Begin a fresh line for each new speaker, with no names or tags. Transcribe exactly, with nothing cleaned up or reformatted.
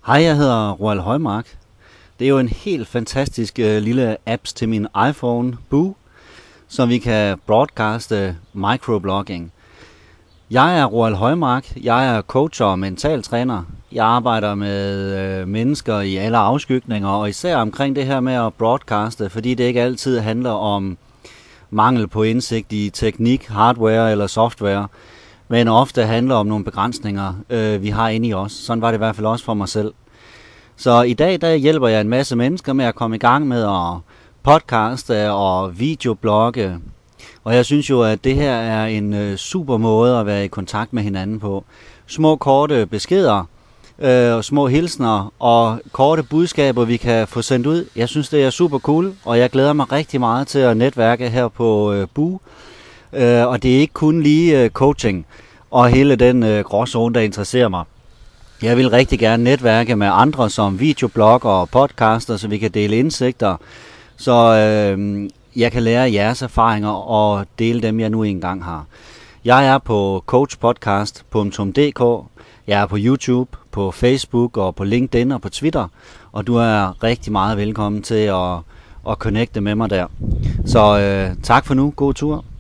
Hej, jeg hedder Roald Højmark. Det er jo en helt fantastisk uh, lille apps til min iPhone, Boo, så vi kan broadcaste microblogging. Jeg er Roald Højmark. Jeg er coach og mentaltræner. Jeg arbejder med øh, mennesker i alle afskygninger, og især omkring det her med at broadcaste, fordi det ikke altid handler om mangel på indsigt i teknik, hardware eller software, men ofte handler om nogle begrænsninger, øh, vi har inde i os. Sådan var det i hvert fald også for mig selv. Så i dag der hjælper jeg en masse mennesker med at komme i gang med at podcaste og videoblogge. Og jeg synes jo, at det her er en øh, super måde at være i kontakt med hinanden på. Små korte beskeder, øh, små hilsner og korte budskaber, vi kan få sendt ud. Jeg synes, det er super cool, og jeg glæder mig rigtig meget til at netværke her på øh, Boo. Øh, og det er ikke kun lige øh, coaching og hele den øh, gråzone, der interesserer mig. Jeg vil rigtig gerne netværke med andre som videoblogger og podcaster, så vi kan dele indsigter, så øh, jeg kan lære jeres erfaringer og dele dem, jeg nu engang har. Jeg er på coachpodcast punktum d k, jeg er på YouTube, på Facebook og på LinkedIn og på Twitter, og du er rigtig meget velkommen til at, at connecte med mig der. Så øh, tak for nu, god tur.